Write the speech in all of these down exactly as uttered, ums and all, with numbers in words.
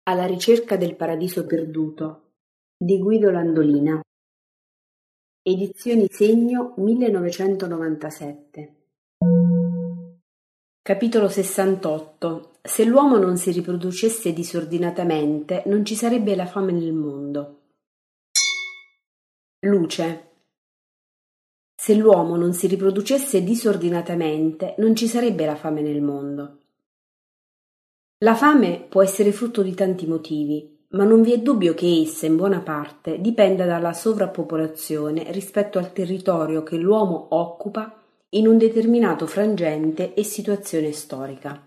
Alla ricerca del paradiso perduto di Guido Landolina. Edizioni Segno millenovecentonovantasette. Capitolo sessantotto. Se l'uomo non si riproducesse disordinatamente, non ci sarebbe la fame nel mondo. Luce. Se l'uomo non si riproducesse disordinatamente, non ci sarebbe la fame nel mondo. La fame può essere frutto di tanti motivi, ma non vi è dubbio che essa, in buona parte, dipenda dalla sovrappopolazione rispetto al territorio che l'uomo occupa in un determinato frangente e situazione storica.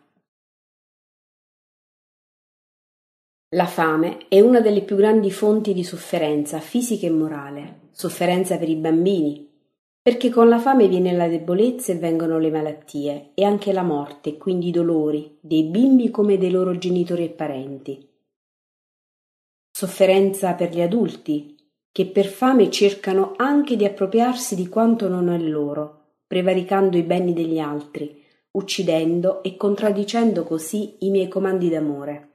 La fame è una delle più grandi fonti di sofferenza fisica e morale, sofferenza per i bambini, perché con la fame viene la debolezza e vengono le malattie e anche la morte e quindi i dolori dei bimbi come dei loro genitori e parenti. Sofferenza per gli adulti, che per fame cercano anche di appropriarsi di quanto non è loro, prevaricando i beni degli altri, uccidendo e contraddicendo così i miei comandi d'amore.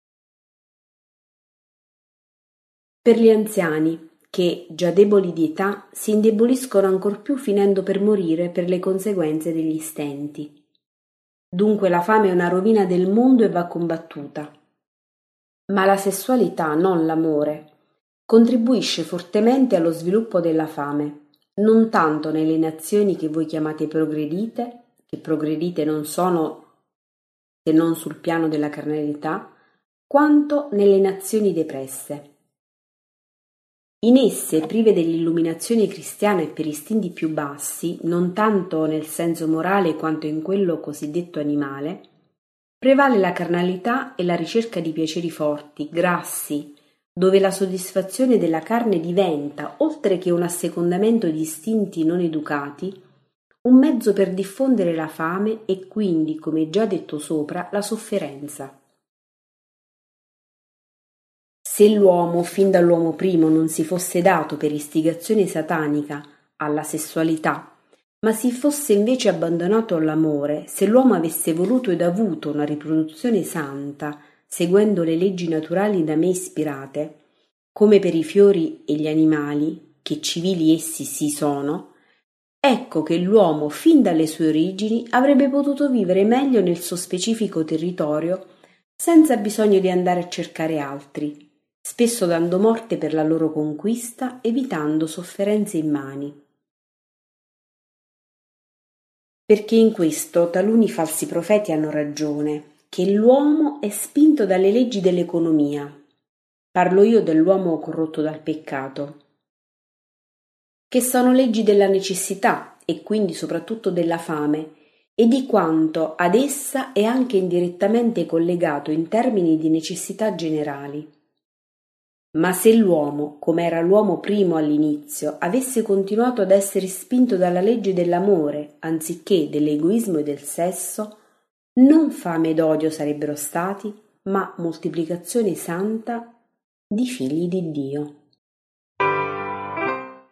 Per gli anziani, che, già deboli di età, si indeboliscono ancor più finendo per morire per le conseguenze degli stenti. Dunque la fame è una rovina del mondo e va combattuta. Ma la sessualità, non l'amore, contribuisce fortemente allo sviluppo della fame, non tanto nelle nazioni che voi chiamate progredite, che progredite non sono se non sul piano della carnalità, quanto nelle nazioni depresse. In esse, prive dell'illuminazione cristiana e per istinti più bassi, non tanto nel senso morale quanto in quello cosiddetto animale, prevale la carnalità e la ricerca di piaceri forti, grassi, dove la soddisfazione della carne diventa, oltre che un assecondamento di istinti non educati, un mezzo per diffondere la fame e quindi, come già detto sopra, la sofferenza. Se l'uomo, fin dall'uomo primo, non si fosse dato per istigazione satanica alla sessualità, ma si fosse invece abbandonato all'amore, se l'uomo avesse voluto ed avuto una riproduzione santa, seguendo le leggi naturali da me ispirate, come per i fiori e gli animali, che civili essi sì sono, ecco che l'uomo, fin dalle sue origini, avrebbe potuto vivere meglio nel suo specifico territorio, senza bisogno di andare a cercare altri, spesso dando morte per la loro conquista, evitando sofferenze immani. Perché in questo taluni falsi profeti hanno ragione, che l'uomo è spinto dalle leggi dell'economia, parlo io dell'uomo corrotto dal peccato, che sono leggi della necessità e quindi soprattutto della fame, e di quanto ad essa è anche indirettamente collegato in termini di necessità generali. Ma se l'uomo, come era l'uomo primo all'inizio, avesse continuato ad essere spinto dalla legge dell'amore anziché dell'egoismo e del sesso, non fame ed odio sarebbero stati, ma moltiplicazione santa di figli di Dio.